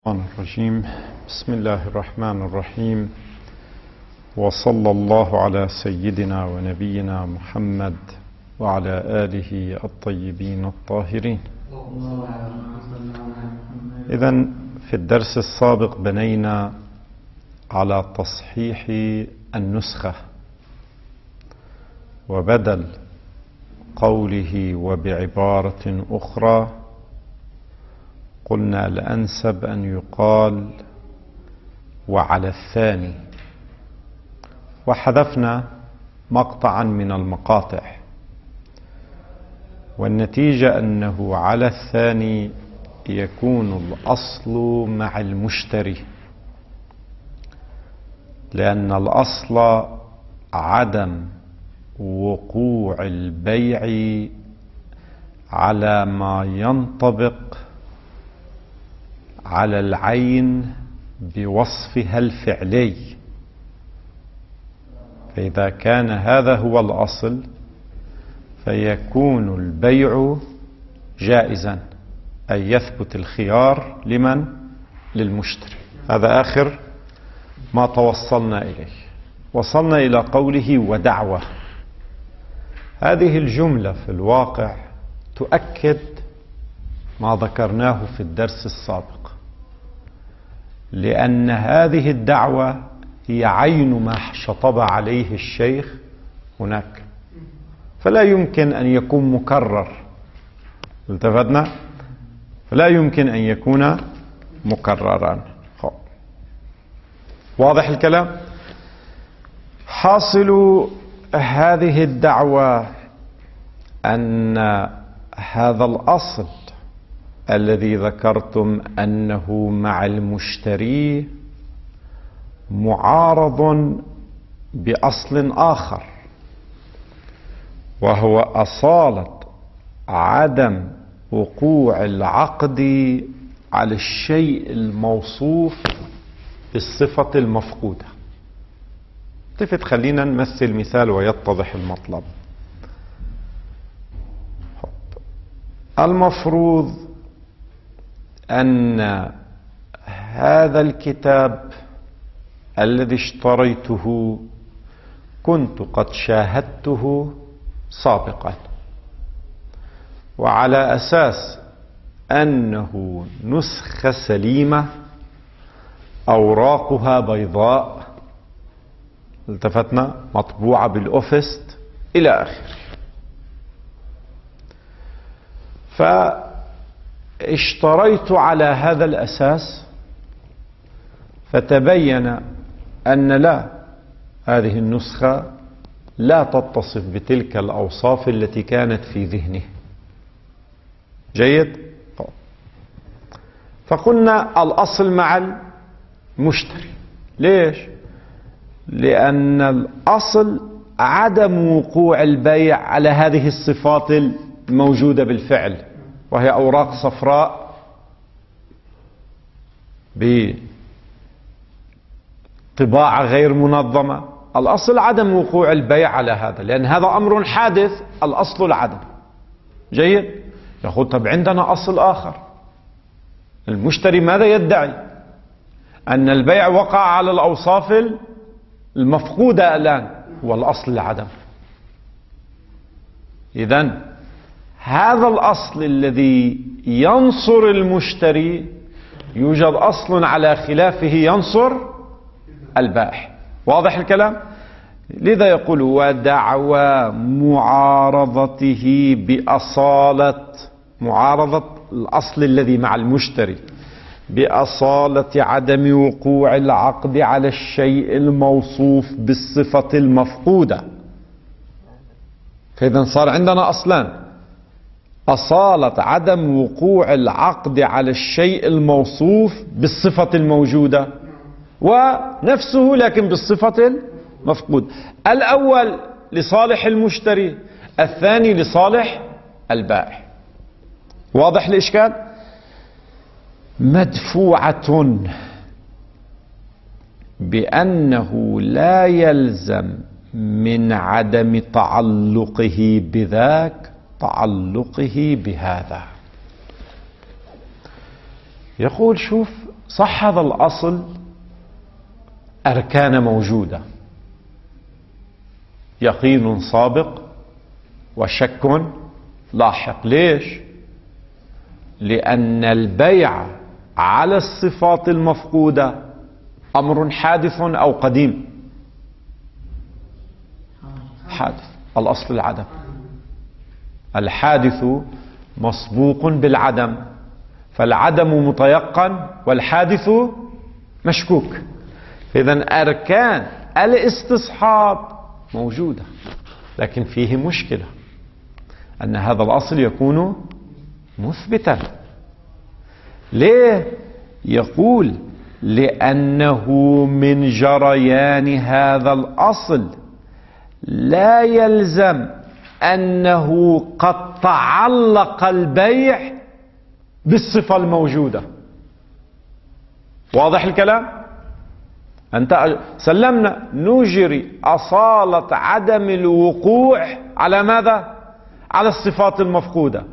الرحمن الرجيم. بسم الله الرحمن الرحيم، وصلى الله على سيدنا ونبينا محمد وعلى آله الطيبين الطاهرين. إذن في الدرس السابق بنينا على تصحيح النسخة، وبدل قوله وبعبارة أخرى قلنا الأنسب أن يقال وعلى الثاني، وحذفنا مقطعا من المقاطع، والنتيجة أنه على الثاني يكون الأصل مع المشتري، لأن الأصل عدم وقوع البيع على ما ينطبق على العين بوصفها الفعلي. فإذا كان هذا هو الأصل فيكون البيع جائزا، أي يثبت الخيار لمن؟ للمشتري. هذا آخر ما توصلنا إليه. وصلنا إلى قوله ودعوة. هذه الجملة في الواقع تؤكد ما ذكرناه في الدرس السابق، لأن هذه الدعوة هي عين ما شطب عليه الشيخ هناك، فلا يمكن أن يكون مكرر. التفتنا؟ فلا يمكن أن يكون مكررا. واضح الكلام؟ حاصل هذه الدعوة أن هذا الأصل الذي ذكرتم أنه مع المشتري معارض بأصل آخر، وهو أصالة عدم وقوع العقد على الشيء الموصوف بالصفة المفقودة. التفت، خلينا نمثل مثال ويتضح المطلب. المفروض أن هذا الكتاب الذي اشتريته كنت قد شاهدته سابقا، وعلى أساس أنه نسخة سليمة أوراقها بيضاء، التفتنا، مطبوعة بالأوفست إلى آخره. فاشتريت على هذا الأساس، فتبين أن لا، هذه النسخة لا تتصف بتلك الأوصاف التي كانت في ذهنه. جيد؟ فقلنا الأصل مع المشتري. ليش؟ لأن الأصل عدم وقوع البيع على هذه الصفات الموجودة بالفعل، وهي أوراق صفراء بطباعة غير منظمة. الأصل عدم وقوع البيع على هذا، لأن هذا أمر حادث، الأصل العدم. جيد؟ يقول طب عندنا أصل آخر. المشتري ماذا يدعي؟ أن البيع وقع على الأوصاف المفقودة الآن، والأصل العدم. إذن هذا الأصل الذي ينصر المشتري يوجد أصل على خلافه ينصر البائع. واضح الكلام؟ لذا يقول ودعوى معارضته بأصالة، معارضة الأصل الذي مع المشتري بأصالة عدم وقوع العقد على الشيء الموصوف بالصفة المفقودة. فإذا صار عندنا أصلان: أصالة عدم وقوع العقد على الشيء الموصوف بالصفة الموجودة، ونفسه لكن بالصفة المفقودة. الأول لصالح المشتري، الثاني لصالح البائع. واضح الإشكال؟ مدفوعة بأنه لا يلزم من عدم تعلقه بذاك تعلقه بهذا. يقول شوف صح هذا الأصل أركان موجودة، يقين سابق وشك لاحق. ليش؟ لأن البيع على الصفات المفقودة أمر حادث أو قديم؟ حادث. الأصل العدم. الحادث مسبوق بالعدم، فالعدم متيقن والحادث مشكوك. إذن أركان الاستصحاب موجودة، لكن فيه مشكلة أن هذا الأصل يكون مثبتا. ليه؟ يقول لأنه من جريان هذا الأصل لا يلزم أنه قد تعلق البيع بالصفة الموجودة. واضح الكلام؟ أنت سلمنا نجري أصالة عدم الوقوع على ماذا؟ على الصفات المفقودة.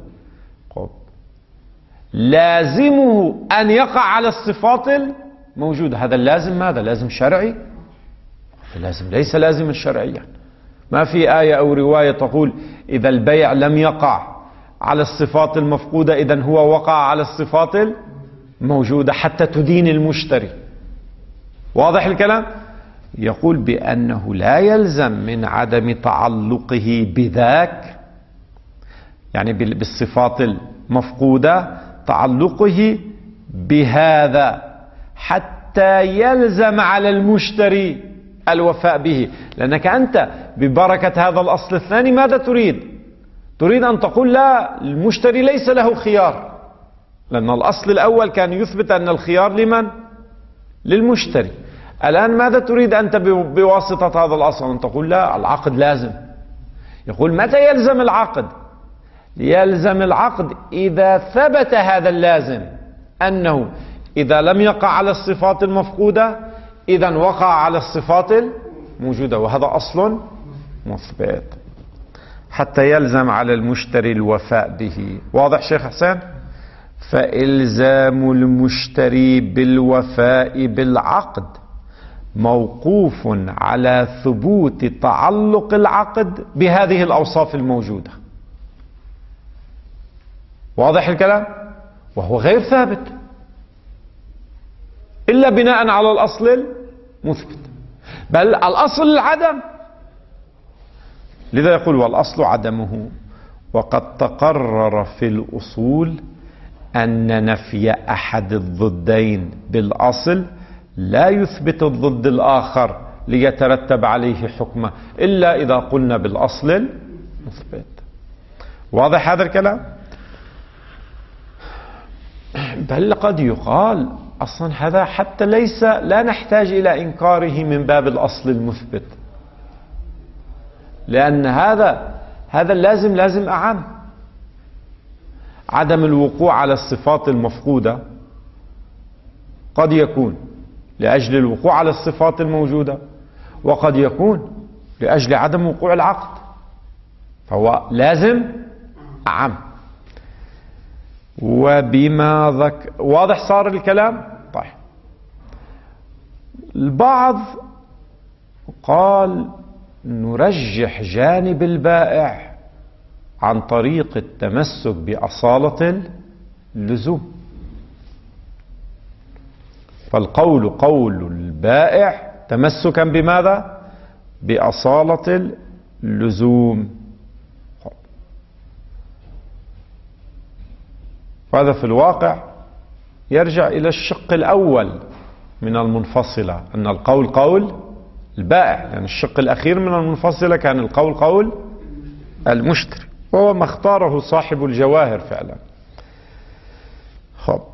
لازمه أن يقع على الصفات الموجودة. هذا اللازم ماذا؟ لازم شرعي؟ لازم ليس لازما شرعيا. ما في آية أو رواية تقول إذا البيع لم يقع على الصفات المفقودة إذن هو وقع على الصفات الموجودة حتى تدين المشتري. واضح الكلام؟ يقول بأنه لا يلزم من عدم تعلقه بذاك، يعني بالصفات المفقودة، تعلقه بهذا حتى يلزم على المشتري الوفاء به. لأنك أنت ببركة هذا الأصل الثاني ماذا تريد؟ تريد أن تقول لا، المشتري ليس له خيار، لأن الأصل الأول كان يثبت أن الخيار لمن؟ للمشتري. الآن ماذا تريد أنت بواسطة هذا الأصل؟ أن تقول لا، العقد لازم. يقول متى يلزم العقد؟ يلزم العقد إذا ثبت هذا اللازم، أنه إذا لم يقع على الصفات المفقودة إذن وقع على الصفات الموجودة، وهذا أصل مثبت حتى يلزم على المشتري الوفاء به. واضح شيخ حسين؟ فإلزام المشتري بالوفاء بالعقد موقوف على ثبوت تعلق العقد بهذه الأوصاف الموجودة. واضح الكلام؟ وهو غير ثابت إلا بناء على الأصل المثبت، بل الأصل العدم. لذا يقول والأصل عدمه. وقد تقرر في الأصول أن نفي أحد الضدين بالأصل لا يثبت الضد الآخر ليترتب عليه حكمه إلا إذا قلنا بالأصل المثبت. واضح هذا الكلام؟ بل قد يقال أصلا هذا حتى ليس، لا نحتاج إلى إنكاره من باب الأصل المثبت، لأن هذا لازم أعم. عدم الوقوع على الصفات المفقودة قد يكون لأجل الوقوع على الصفات الموجودة، وقد يكون لأجل عدم وقوع العقد، فهو لازم أعم. وبما واضح صار الكلام؟ طيب. البعض قال نرجح جانب البائع عن طريق التمسك بأصالة اللزوم، فالقول قول البائع تمسكا بماذا؟ بأصالة اللزوم. وهذا في الواقع يرجع إلى الشق الأول من المنفصلة، أن القول قول البائع، يعني الشق الأخير من المنفصلة كان القول قول المشتري، وهو ما اختاره صاحب الجواهر فعلا. خب،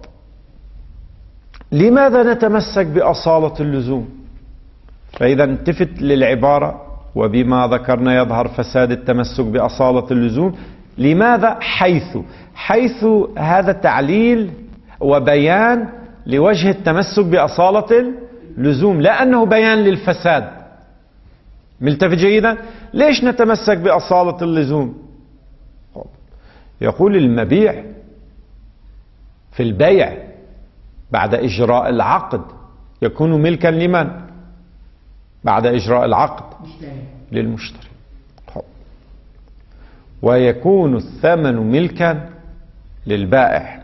لماذا نتمسك بأصالة اللزوم؟ فإذا التفت للعبارة وبما ذكرنا يظهر فساد التمسك بأصالة اللزوم. لماذا؟ حيث هذا تعليل وبيان لوجه التمسك بأصالة اللزوم، لا أنه بيان للفساد. ملتفت جيدا؟ ليش نتمسك بأصالة اللزوم؟ يقول المبيع في البيع بعد إجراء العقد يكون ملكا لمن؟ بعد إجراء العقد للمشتري، ويكون الثمن ملكا للبائع،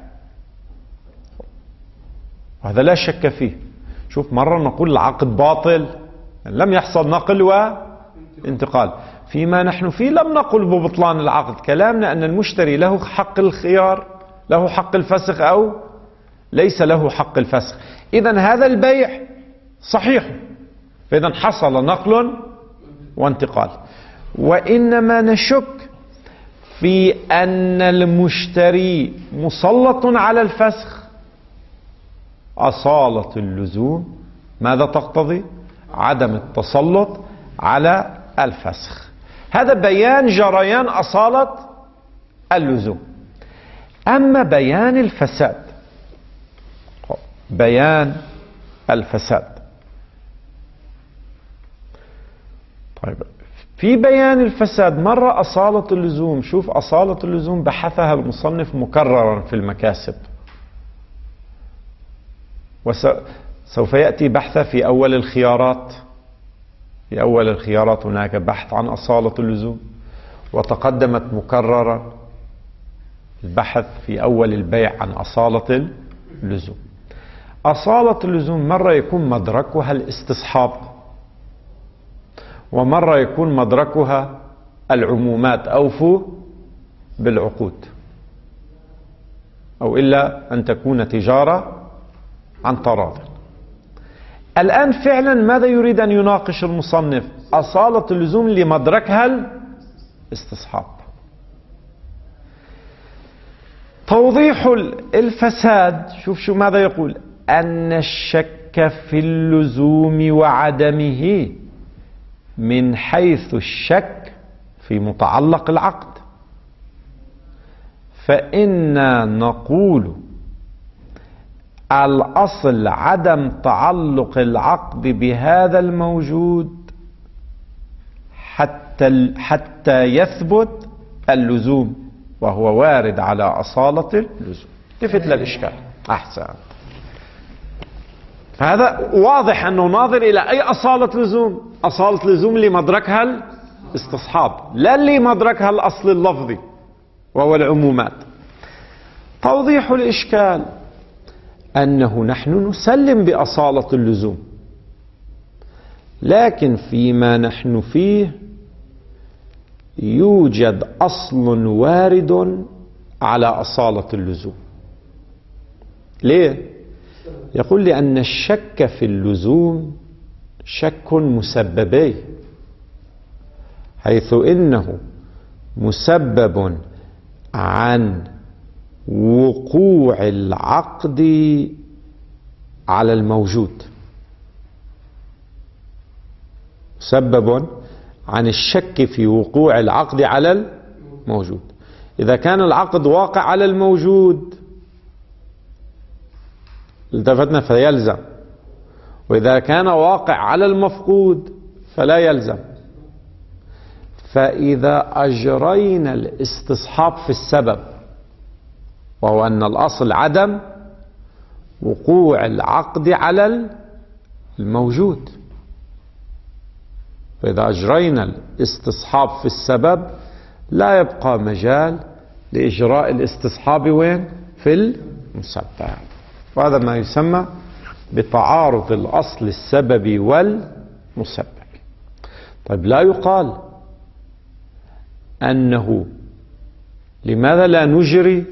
وهذا لا شك فيه. شوف، مرة نقول العقد باطل، لم يحصل نقل وانتقال. فيما نحن فيه لم نقل ببطلان العقد، كلامنا أن المشتري له حق الخيار، له حق الفسخ أو ليس له حق الفسخ. إذن هذا البيع صحيح، فإذا حصل نقل وانتقال. وإنما نشك في أن المشتري مسلط على الفسخ. أصالة اللزوم ماذا تقتضي؟ عدم التسلط على الفسخ. هذا بيان جريان أصالة اللزوم. أما بيان الفساد، بيان الفساد، طيب في بيان الفساد مرة أصالة اللزوم. شوف، أصالة اللزوم بحثها المصنف مكررا في المكاسب، وسوف يأتي بحثه في أول الخيارات. في أول الخيارات هناك بحث عن أصالة اللزوم، وتقدمت مكررا البحث في أول البيع عن أصالة اللزوم. أصالة اللزوم مرة يكون مدركها الاستصحاب، ومرة يكون مدركها العمومات، أوفوا بالعقود، أو إلا أن تكون تجارة عن تراض. الآن فعلا ماذا يريد أن يناقش المصنف؟ أصالة اللزوم لمدركها الاستصحاب. توضيح الفساد، شوف ماذا يقول: أن الشك في اللزوم وعدمه من حيث الشك في متعلق العقد، فإنا نقول الأصل عدم تعلق العقد بهذا الموجود حتى يثبت اللزوم، وهو وارد على أصالة اللزوم. لفت للإشكال. أحسن. فهذا واضح أنه ناظر إلى أي أصالة لزوم؟ أصالة لزوم لمدركها الاستصحاب، لا لمدركها الأصل اللفظي وهو العمومات. توضيح الإشكال أنه نحن نسلم بأصالة اللزوم، لكن فيما نحن فيه يوجد أصل وارد على أصالة اللزوم. ليه؟ يقول لأن الشك في اللزوم شك مسببي، حيث إنه مسبب عن وقوع العقد على الموجود، مسبب عن الشك في وقوع العقد على الموجود. إذا كان العقد واقع على الموجود التفتنا فيلزم، وإذا كان واقع على المفقود فلا يلزم. فإذا أجرينا الاستصحاب في السبب، وهو أن الأصل عدم وقوع العقد على الموجود، فإذا أجرينا الاستصحاب في السبب لا يبقى مجال لإجراء الاستصحاب وين؟ في المسبب. وهذا ما يسمى بتعارض الأصل السببي والمسبب. طيب، لا يقال أنه لماذا لا نجري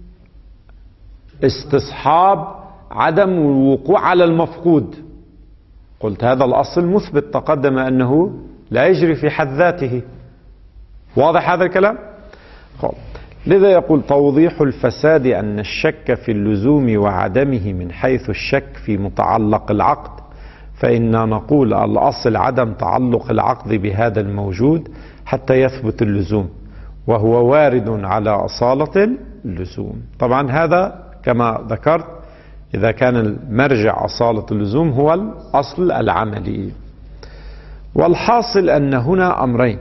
استصحاب عدم الوقوع على المفقود؟ قلت هذا الأصل مثبت، تقدم أنه لا يجري في حد ذاته. واضح هذا الكلام؟ لذا يقول: توضيح الفساد أن الشك في اللزوم وعدمه من حيث الشك في متعلق العقد، فإنا نقول الأصل عدم تعلق العقد بهذا الموجود حتى يثبت اللزوم، وهو وارد على أصالة اللزوم. طبعا هذا كما ذكرت إذا كان المرجع أصالة اللزوم هو الأصل العملي. والحاصل أن هنا أمرين: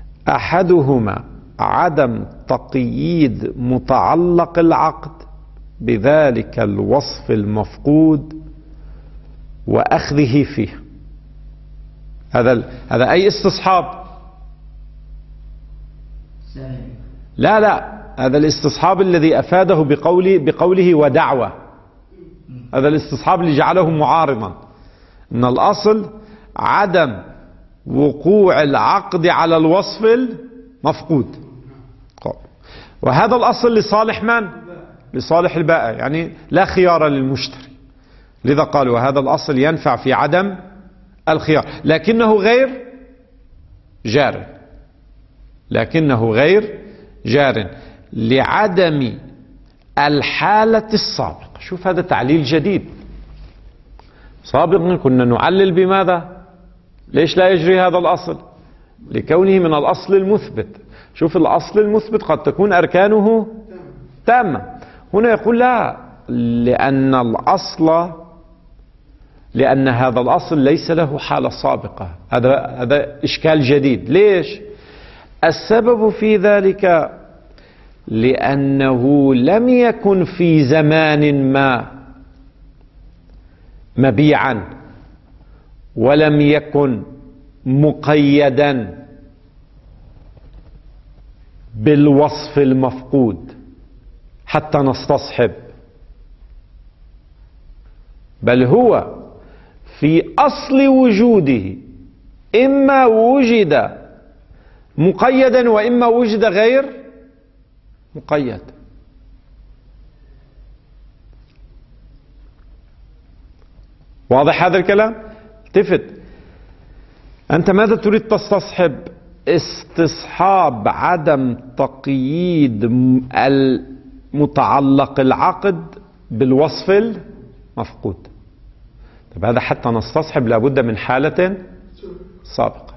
أحدهما عدم تقييد متعلق العقد بذلك الوصف المفقود وأخذه فيه. هذا أي استصحاب؟ لا، هذا الاستصحاب الذي أفاده بقوله ودعوة. هذا الاستصحاب اللي جعله معارضا، أن الأصل عدم وقوع العقد على الوصف المفقود، وهذا الأصل لصالح من؟ لصالح البائع، يعني لا خيار للمشتري. لذا قالوا هذا الأصل ينفع في عدم الخيار، لكنه غير جار لعدم الحالة السابقة. شوف هذا تعليل جديد. سابقا كنا نعلل بماذا؟ ليش لا يجري هذا الأصل؟ لكونه من الأصل المثبت. شوف الأصل المثبت قد تكون أركانه تامة. هنا يقول لا، لأن هذا الأصل ليس له حالة سابقة. هذا إشكال جديد. ليش؟ السبب في ذلك لأنه لم يكن في زمان ما مبيعا، ولم يكن مقيدا بالوصف المفقود حتى نستصحب، بل هو في أصل وجوده إما وجد مقيدا وإما وجد غير مقيد. واضح هذا الكلام؟ التفت، أنت ماذا تريد تستصحب؟ استصحاب عدم تقييد المتعلق العقد بالوصف المفقود. طيب هذا حتى نستصحب لابد من حالة سابقة.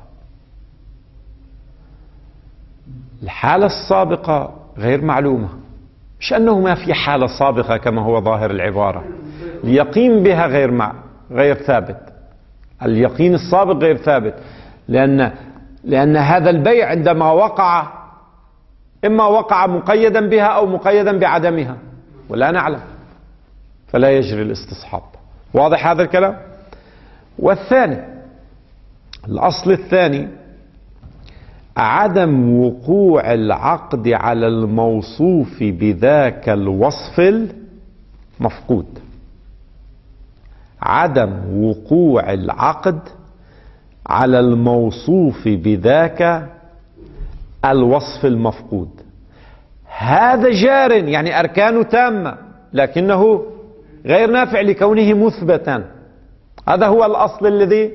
الحالة السابقة غير معلومة، مش أنه ما في حالة سابقة كما هو ظاهر العبارة. اليقين بها غير ثابت. اليقين السابق غير ثابت، لأن هذا البيع عندما وقع إما وقع مقيدا بها أو مقيدا بعدمها، ولا نعلم، فلا يجري الاستصحاب. واضح هذا الكلام؟ والثاني، الأصل الثاني عدم وقوع العقد على الموصوف بذاك الوصف المفقود. عدم وقوع العقد على الموصوف بذاك الوصف المفقود. هذا جار، يعني أركانه تامة، لكنه غير نافع لكونه مثبتا. هذا هو الأصل الذي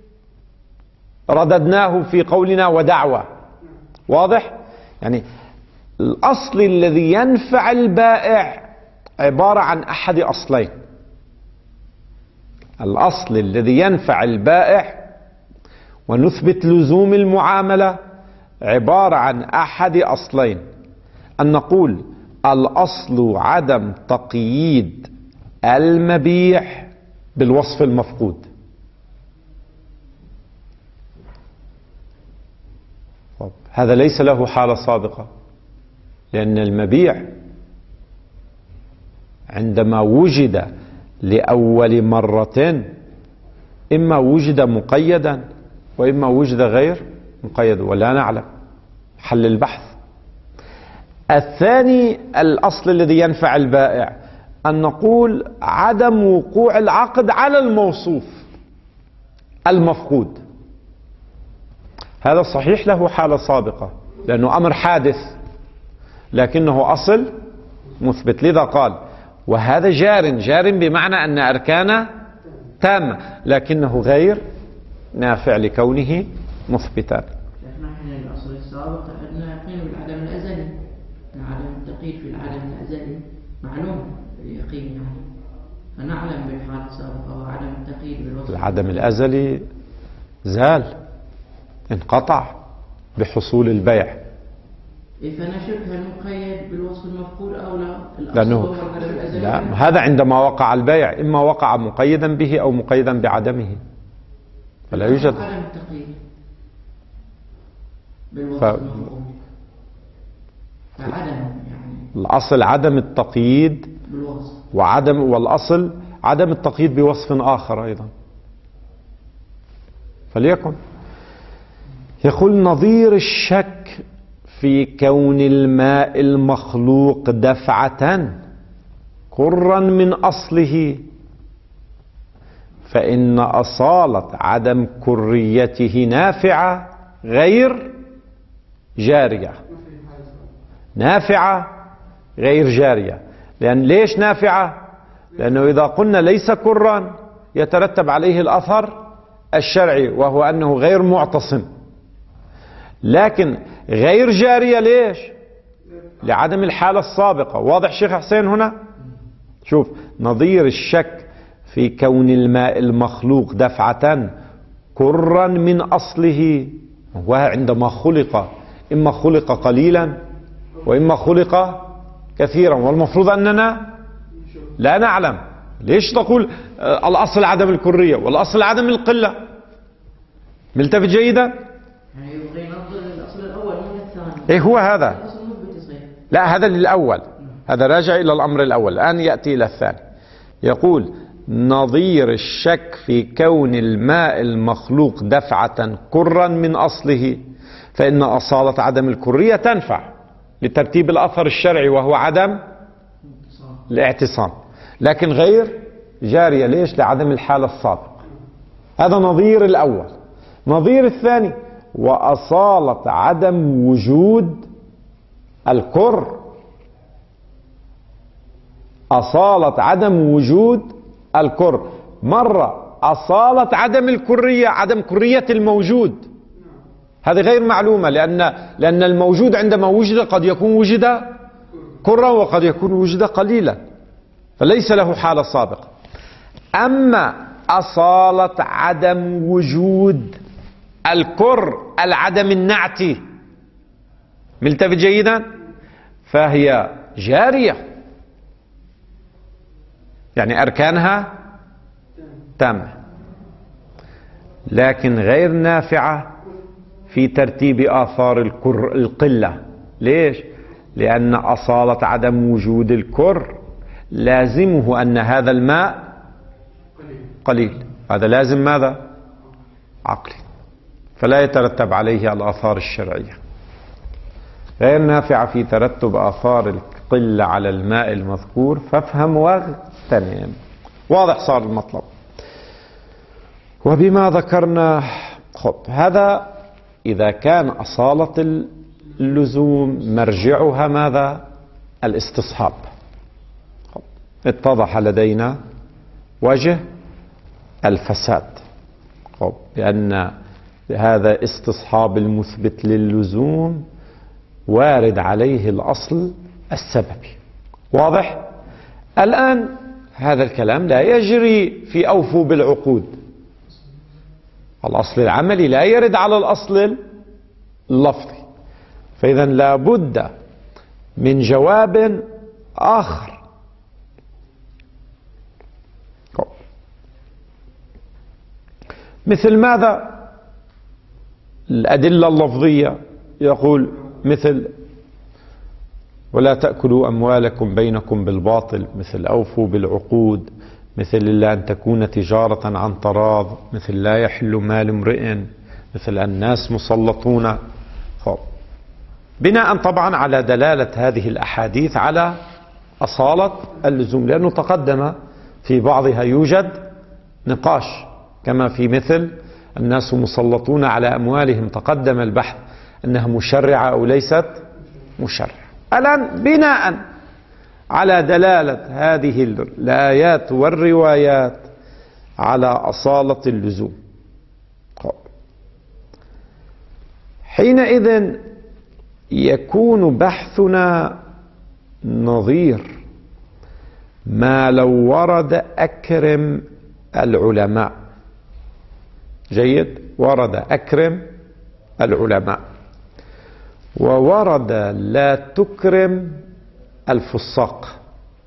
رددناه في قولنا ودعوة. واضح؟ يعني الأصل الذي ينفع البائع عبارة عن أحد أصلين. الأصل الذي ينفع البائع ونثبت لزوم المعاملة عبارة عن أحد أصلين، أن نقول الأصل عدم تقييد المبيع بالوصف المفقود. هذا ليس له حالة سابقة، لأن المبيع عندما وجد لأول مرة إما وجد مقيدا وإما وجد غير مقيد، ولا نعلم حل البحث. الثاني الأصل الذي ينفع البائع أن نقول عدم وقوع العقد على الموصوف المفقود. هذا صحيح له حالة سابقة لأنه أمر حادث، لكنه أصل مثبت. لذا قال وهذا جار بمعنى أن أركانه تامة، لكنه غير نافع لكونه مثبتا. نحن الأصل السابق أننا يقين بالعدم الأزلي، عدم التقييد في العدم الأزلي معلوم يقين، يعني فنعلم بالحالة السابقة وعدم التقييد بالوصف. العدم الأزلي زال، انقطع بحصول البيع. فنشك هل مقيد بالوصف المفقود أو لا؟ لأنه لا، هذا عندما وقع البيع إما وقع مقيدا به أو مقيدا بعدمه، فلا يوجد عدم التقييد بالوصف المفقود. فعدم يعني الأصل عدم التقييد بالوصف. والأصل عدم التقييد بوصف آخر أيضا. فليكن يقول نظير الشك في كون الماء المخلوق دفعة كرا من أصله، فإن أصالة عدم كريته نافعة غير جارية. نافعة غير جارية. لأن ليش نافعة؟ لأنه إذا قلنا ليس كرا يترتب عليه الأثر الشرعي وهو أنه غير معتصم. لكن غير جارية ليش؟ لعدم الحالة السابقة. واضح شيخ حسين هنا؟ شوف نظير الشك في كون الماء المخلوق دفعة كرا من أصله، وعندما خلق إما خلق قليلا وإما خلق كثيرا، والمفروض أننا لا نعلم. ليش تقول الأصل عدم الكرية والأصل عدم القلة؟ ملتفت جيدا؟ يعني يبغي ينظر الأصل الأول من الثاني. إيه هو هذا؟ الأصل مثبت يصير. لا، هذا للأول، هذا راجع إلى الأمر الأول، الآن يأتي إلى الثاني. يقول نظير الشك في كون الماء المخلوق دفعة كرا من أصله، فإن أصالة عدم الكرية تنفع لترتيب الأثر الشرعي وهو عدم الاعتصام، لكن غير جارية. ليش؟ لعدم الحالة السابقة. هذا نظير الأول. نظير الثاني وأصالة عدم وجود الكر، أصالة عدم وجود الكر. مرة أصالة عدم الكرية، عدم كرية الموجود، هذه غير معلومة، لأن الموجود عندما وجد قد يكون وجد كرا وقد يكون وجد قليلا، فليس له حالة سابقة. أما أصالة عدم وجود الكر العدم النعتي، ملتفت جيدا، فهي جارية، يعني أركانها تامة، لكن غير نافعة في ترتيب آثار القلة. ليش؟ لأن أصالة عدم وجود الكر لازمه أن هذا الماء قليل، هذا لازم ماذا؟ عقلي، فلا يترتب عليه الآثار الشرعية. غير نافعة في ترتب آثار القلة على الماء المذكور، فافهم واغتنم. واضح صار المطلب. وبما ذكرنا، خب هذا إذا كان أصالة اللزوم مرجعها ماذا؟ الاستصحاب. اتضح لدينا وجه الفساد، لأن هذا استصحاب المثبت للزوم وارد عليه الأصل السببي. واضح؟ الآن هذا الكلام لا يجري في أوفوا بالعقود. الأصل العملي لا يرد على الأصل اللفظي، فإذا لا بد من جواب آخر. مثل ماذا؟ الأدلة اللفظية، يقول مثل ولا تأكلوا أموالكم بينكم بالباطل، مثل أوفوا بالعقود، مثل إلا أن تكون تجارة عن تراض، مثل لا يحل مال امرئ، مثل الناس مسلطون. بناء طبعا على دلالة هذه الأحاديث على أصالة اللزوم، لأنه تقدم في بعضها يوجد نقاش، كما في مثل الناس مسلطون على أموالهم، تقدم البحث أنها مشرعة أو ليست مشرعة. الآن بناء على دلالة هذه الآيات والروايات على أصالة اللزوم، حينئذ يكون بحثنا نظير ما لو ورد أكرم العلماء. جيد؟ ورد أكرم العلماء، وورد لا تكرم الفساق.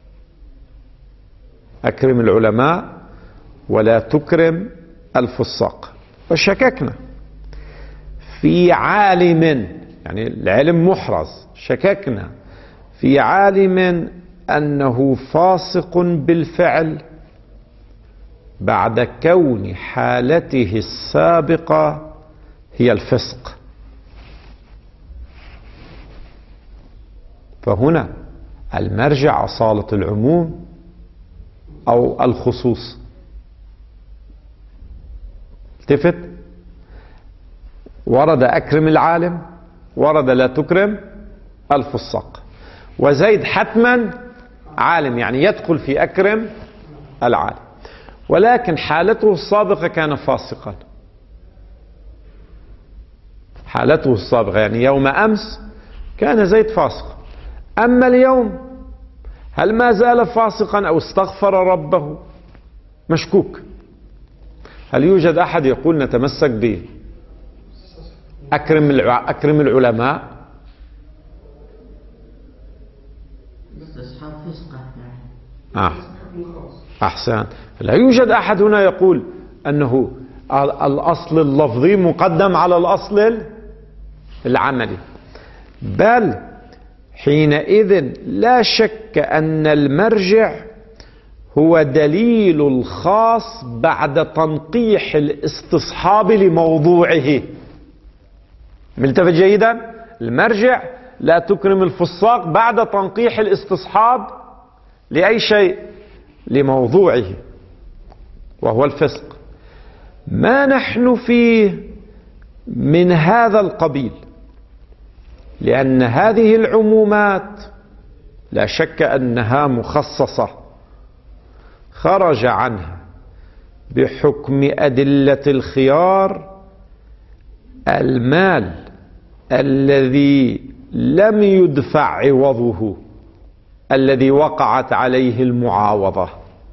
أكرم العلماء ولا تكرم الفساق. وشككنا في عالم، يعني العلم محرز، شككنا في عالم أنه فاسق بالفعل بعد كون حالته السابقة هي الفسق. فهنا المرجع أصالة العموم أو الخصوص. التفت، ورد أكرم العالم، ورد لا تكرم الفساق. وزيد حتما عالم، يعني يدخل في أكرم العالم، ولكن حالته السابقة كان فاسقا. حالته السابقة يعني يوم أمس كان زيد فاسقا، أما اليوم هل ما زال فاسقا أو استغفر ربه؟ مشكوك. هل يوجد أحد يقول نتمسك به أكرم العلماء؟ بس أصحاب فسقة يعني. أحسن. لا يوجد أحد هنا يقول أنه الأصل اللفظي مقدم على الأصل العملي، بل حينئذ لا شك أن المرجع هو دليل الخاص بعد تنقيح الاستصحاب لموضوعه. ملتفت جيدا؟ المرجع لا تكرم الفساق بعد تنقيح الاستصحاب لأي شيء؟ لموضوعه، وهو الفسق. ما نحن فيه من هذا القبيل، لأن هذه العمومات لا شك أنها مخصصة خرج عنها بحكم أدلة الخيار المال الذي لم يدفع عوضه، الذي وقعت عليه المعاوضة.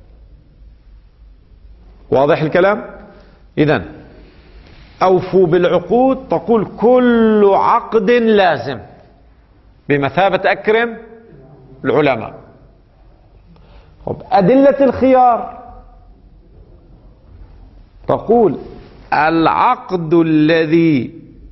واضح الكلام؟ إذن أوفوا بالعقود تقول كل عقد لازم بمثابة أكرم العلماء. أدلة الخيار تقول العقد الذي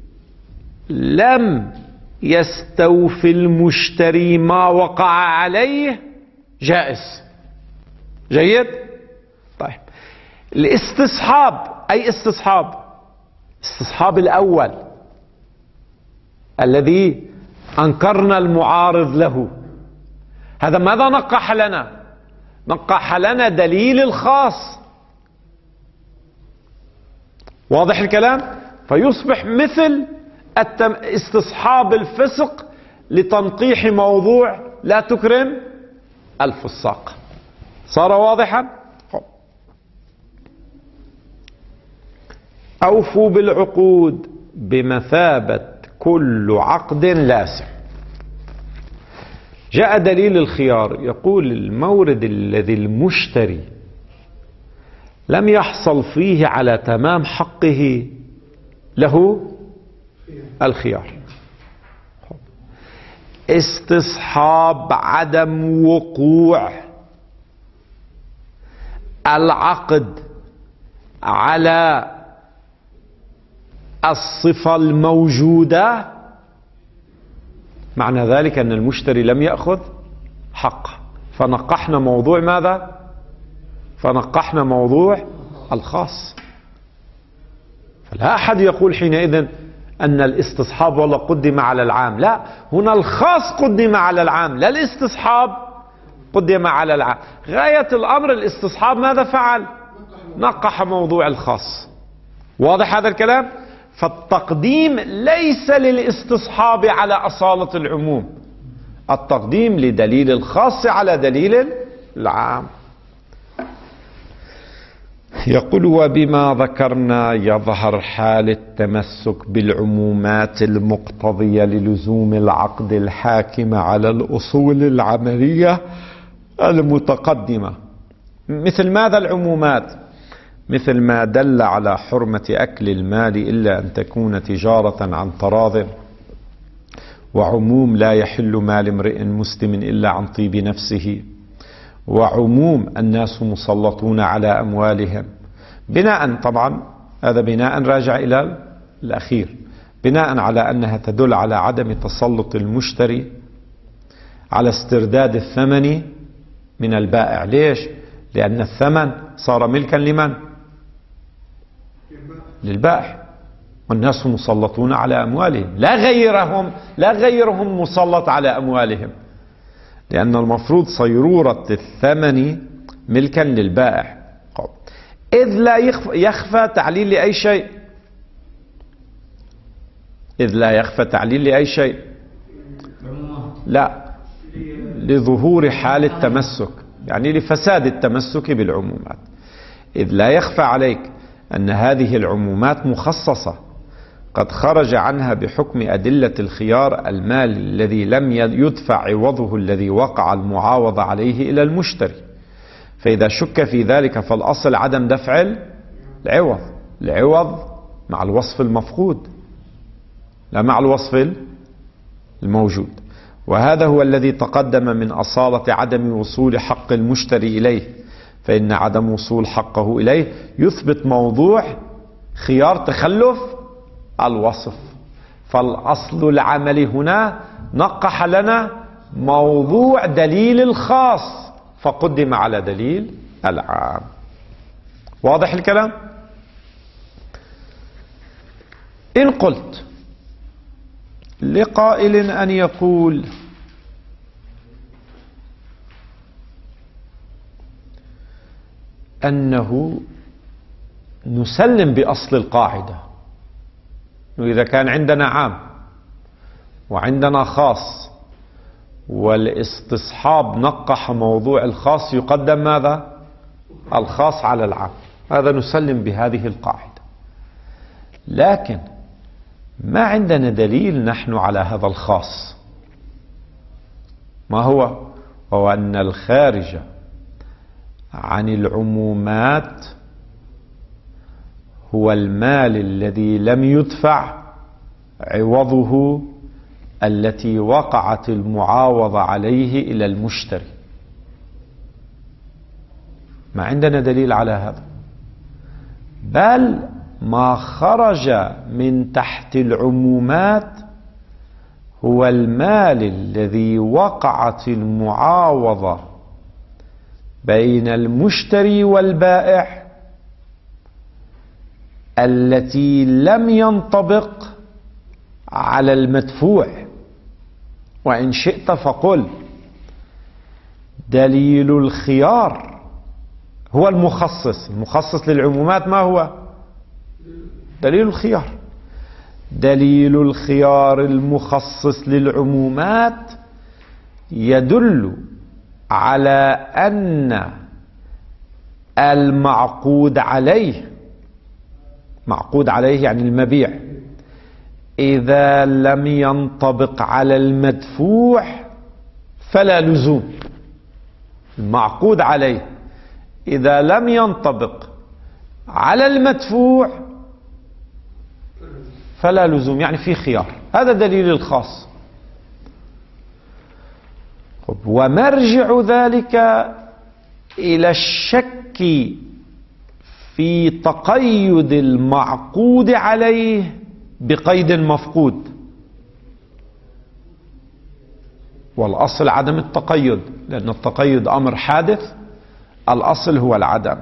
لم يستوفي المشتري ما وقع عليه جائز. جيد؟ طيب الاستصحاب، أي استصحاب الأول الذي أنكرنا المعارض له، هذا ماذا نقح لنا؟ نقح لنا دليل الخاص. واضح الكلام؟ فيصبح مثل استصحاب الفسق لتنقيح موضوع لا تكرم الفساق. صار واضحا؟ أوفوا بالعقود بمثابة كل عقد لازم. جاء دليل الخيار يقول المورد الذي المشتري لم يحصل فيه على تمام حقه له الخيار. استصحاب عدم وقوع العقد على الصفة الموجودة، معنى ذلك أن المشتري لم يأخذ حقه، فنقحنا موضوع ماذا؟ فنقحنا موضوع الخاص. فلا أحد يقول حينئذ أن الاستصحاب والله قدم على العام، لا، هنا الخاص قدم على العام، لا الاستصحاب قدم على العام. غاية الأمر الاستصحاب ماذا فعل؟ نقح موضوع الخاص. واضح هذا الكلام؟ فالتقديم ليس للاستصحاب على أصالة العموم، التقديم لدليل الخاص على دليل العام. يقول وبما ذكرنا يظهر حال التمسك بالعمومات المقتضية للزوم العقد الحاكم على الأصول العملية المتقدمة. مثل ماذا العمومات؟ مثل ما دل على حرمة أكل المال إلا أن تكون تجارة عن تراض، وعموم لا يحل مال امرئ مسلم إلا عن طيب نفسه، وعموم الناس مسلطون على أموالهم. بناء طبعا هذا بناء راجع إلى الأخير، بناء على أنها تدل على عدم تسلط المشتري على استرداد الثمن من البائع. ليش؟ لأن الثمن صار ملكا لمن؟ للبائع، والناس مسلطون على أموالهم، لا غيرهم مسلط على أموالهم، لأن المفروض صيرورة الثمن ملكا للبائع. إذ لا يخفى تعليل لأي شيء، إذ لا يخفى تعليل لأي شيء، لا، لظهور حال التمسك، يعني لفساد التمسك بالعمومات. إذ لا يخفى عليك أن هذه العمومات مخصصة قد خرج عنها بحكم أدلة الخيار المال الذي لم يدفع عوضه الذي وقع المعاوضة عليه إلى المشتري، فإذا شك في ذلك فالأصل عدم دفع العوض مع الوصف المفقود لا مع الوصف الموجود. وهذا هو الذي تقدم من أصالة عدم وصول حق المشتري إليه، فإن عدم وصول حقه إليه يثبت موضوع خيار تخلف الوصف. فالأصل العمل هنا نقح لنا موضوع دليل الخاص فقدم على دليل العام. واضح الكلام؟ إن قلت لقائل أن يقول أنه نسلم بأصل القاعدة، وإذا كان عندنا عام وعندنا خاص والاستصحاب نقح موضوع الخاص يقدم ماذا؟ الخاص على العام، هذا نسلم بهذه القاعدة. لكن ما عندنا دليل نحن على هذا الخاص. ما هو؟ هو أن الخارج عن العمومات هو المال الذي لم يدفع عوضه التي وقعت المعاوضة عليه إلى المشتري. ما عندنا دليل على هذا، بل ما خرج من تحت العمومات هو المال الذي وقعت المعاوضة بين المشتري والبائع التي لم ينطبق على المدفوع. وإن شئت فقل دليل الخيار هو المخصص للعمومات. ما هو دليل الخيار؟ دليل الخيار المخصص للعمومات يدل على أن المعقود عليه، معقود عليه يعني المبيع، إذا لم ينطبق على المدفوع فلا لزوم. المعقود عليه إذا لم ينطبق على المدفوع فلا لزوم، يعني في خيار. هذا دليل الخاص. ومرجع ذلك إلى الشك في تقيد المعقود عليه بقيد مفقود، والأصل عدم التقيد، لأن التقيد أمر حادث، الأصل هو العدم.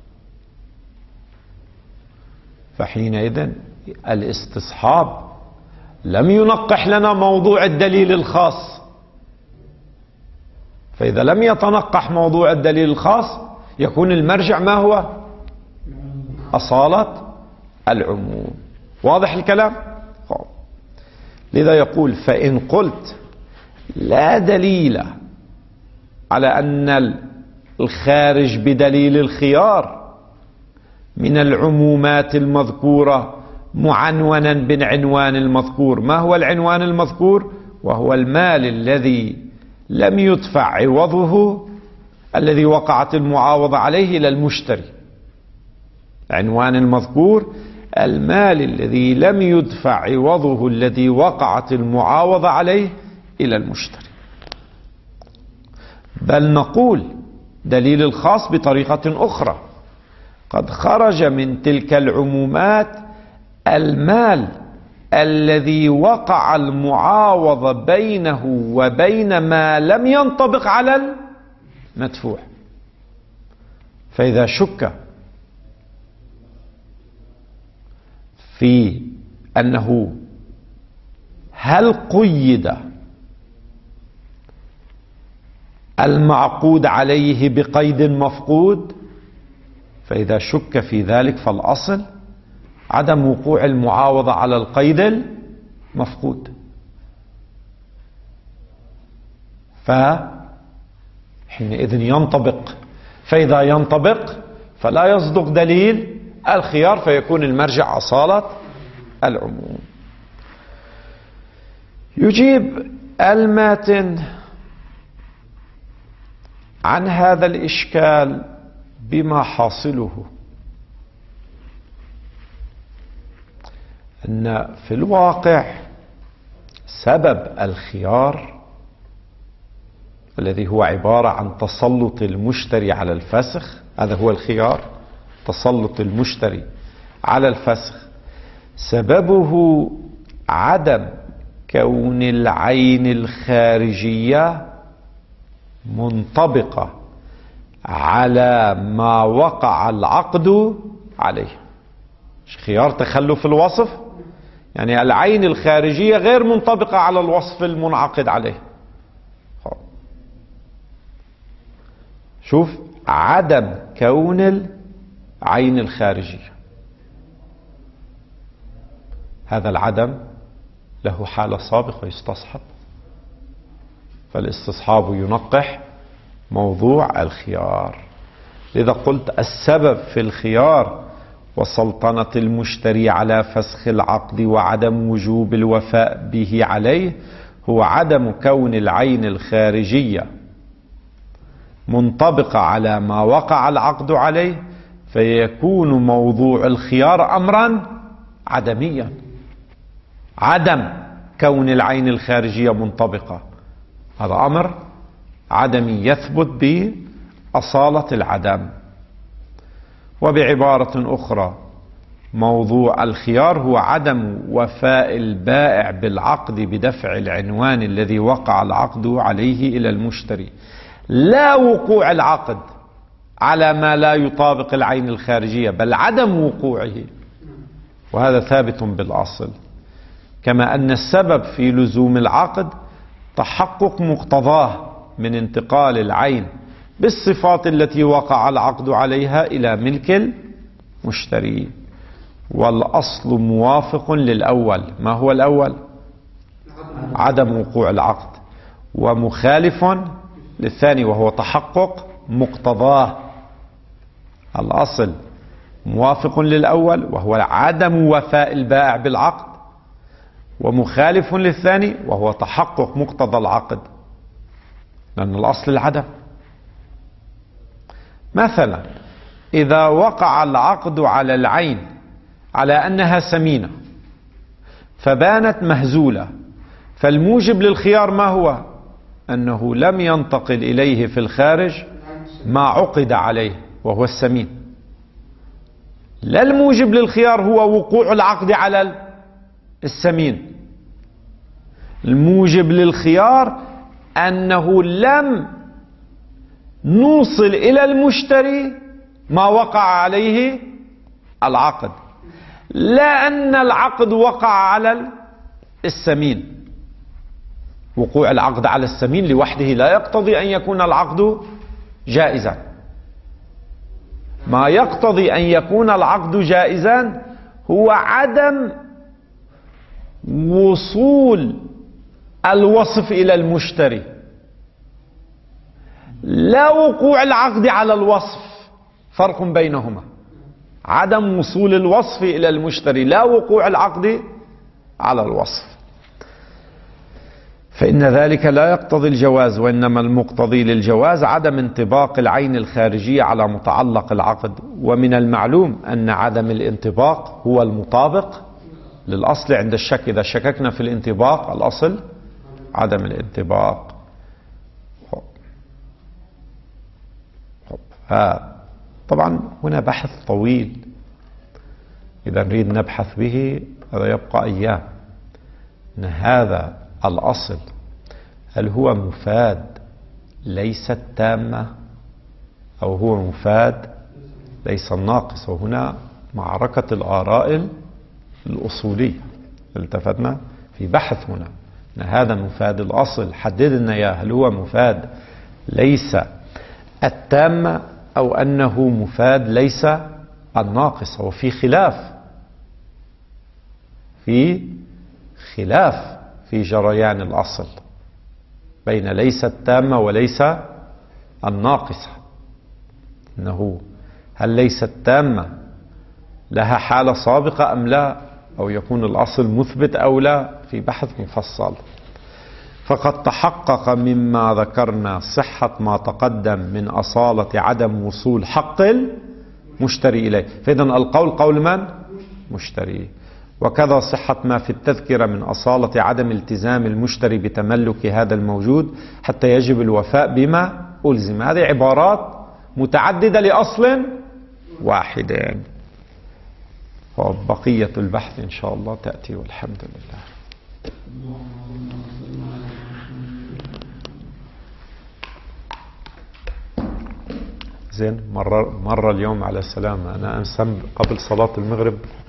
فحينئذ الاستصحاب لم ينقح لنا موضوع الدليل الخاص، فإذا لم يتنقح موضوع الدليل الخاص يكون المرجع ما هو؟ أصالة العموم. واضح الكلام؟ لذا يقول فإن قلت لا دليل على أن الخارج بدليل الخيار من العمومات المذكورة معنونا بالعنوان المذكور. ما هو العنوان المذكور؟ وهو المال الذي لم يدفع عوضه الذي وقعت المعاوضة عليه إلى المشتري. عنوان المذكور المال الذي لم يدفع عوضه الذي وقعت المعاوضة عليه إلى المشتري. بل نقول دليل الخاص بطريقة أخرى، قد خرج من تلك العمومات المال الذي وقع المعاوضة بينه وبين ما لم ينطبق على المدفوع. فإذا شك في أنه هل قيد المعقود عليه بقيد مفقود، فإذا شك في ذلك فالأصل عدم وقوع المعاوضة على القيد المفقود. فحينئذ ينطبق، فإذا ينطبق فلا يصدق دليل الخيار، فيكون المرجع أصالة العموم. يجيب الماتن عن هذا الإشكال بما حاصله أن في الواقع سبب الخيار الذي هو عبارة عن تسلط المشتري على الفسخ، هذا هو الخيار، تسلط المشتري على الفسخ، سببه عدم كون العين الخارجية منطبقة على ما وقع العقد عليه. خيار تخلف الوصف، يعني العين الخارجية غير منطبقة على الوصف المنعقد عليه. شوف، عدم كون العين الخارجية، هذا العدم له حالة سابقة يستصحب، فالاستصحاب ينقح موضوع الخيار. لذا قلت السبب في الخيار وسلطنة المشتري على فسخ العقد وعدم وجوب الوفاء به عليه هو عدم كون العين الخارجية منطبقة على ما وقع العقد عليه، فيكون موضوع الخيار أمرا عدميا. عدم كون العين الخارجية منطبقة هذا أمر عدمي يثبت بأصالة العدم. وبعبارة أخرى موضوع الخيار هو عدم وفاء البائع بالعقد بدفع العنوان الذي وقع العقد عليه إلى المشتري، لا وقوع العقد على ما لا يطابق العين الخارجية، بل عدم وقوعه، وهذا ثابت بالأصل. كما أن السبب في لزوم العقد تحقق مقتضاه من انتقال العين بالصفات التي وقع العقد عليها إلى ملك المشتري. والأصل موافق للأول. ما هو الأول؟ عدم وقوع العقد. ومخالف للثاني وهو تحقق مقتضاه. الأصل موافق للأول وهو عدم وفاء البائع بالعقد، ومخالف للثاني وهو تحقق مقتضى العقد، لأن الأصل العدم. مثلا إذا وقع العقد على العين على أنها سمينة فبانت مهزولة، فالموجب للخيار ما هو؟ أنه لم ينتقل إليه في الخارج ما عقد عليه وهو السمين. لا الموجب للخيار هو وقوع العقد على السمين، الموجب للخيار أنه لم نوصل إلى المشتري ما وقع عليه العقد، لا أن العقد وقع على السمين. وقوع العقد على السمين لوحده لا يقتضي أن يكون العقد جائزا. ما يقتضي أن يكون العقد جائزا هو عدم وصول الوصف إلى المشتري، لا وقوع العقد على الوصف، فرق بينهما. عدم وصول الوصف إلى المشتري لا وقوع العقد على الوصف، فإن ذلك لا يقتضي الجواز، وإنما المقتضي للجواز عدم انطباق العين الخارجية على متعلق العقد. ومن المعلوم أن عدم الانطباق هو المطابق للأصل عند الشك. إذا شككنا في الانطباق الأصل عدم الانطباق. طبعا هنا بحث طويل، إذا نريد نبحث به هذا يبقى أيام. أن هذا الأصل هل هو مفاد ليس التامة أو هو مفاد ليس الناقص؟ وهنا معركة الآراء الأصولية التفتنا في بحث هنا أن هذا مفاد الأصل حددنا إياه، هل هو مفاد ليس التامة أو أنه مفاد ليس الناقص. وفي خلاف في جريان الأصل بين ليس التامة وليس الناقصة، إنه هل ليس التامة لها حالة سابقة أم لا، أو يكون الأصل مثبت أو لا، في بحث مفصل. فقد تحقق مما ذكرنا صحة ما تقدم من أصالة عدم وصول حق المشتري إليه، فإذن القول قول من؟ مشتري. وكذا صحة ما في التذكرة من أصالة عدم التزام المشتري بتملك هذا الموجود حتى يجب الوفاء بما ألزم. هذه عبارات متعددة لأصل واحد، وبقية البحث إن شاء الله تأتي، والحمد لله. زين، مر اليوم على السلامة. أنا أنسم قبل صلاة المغرب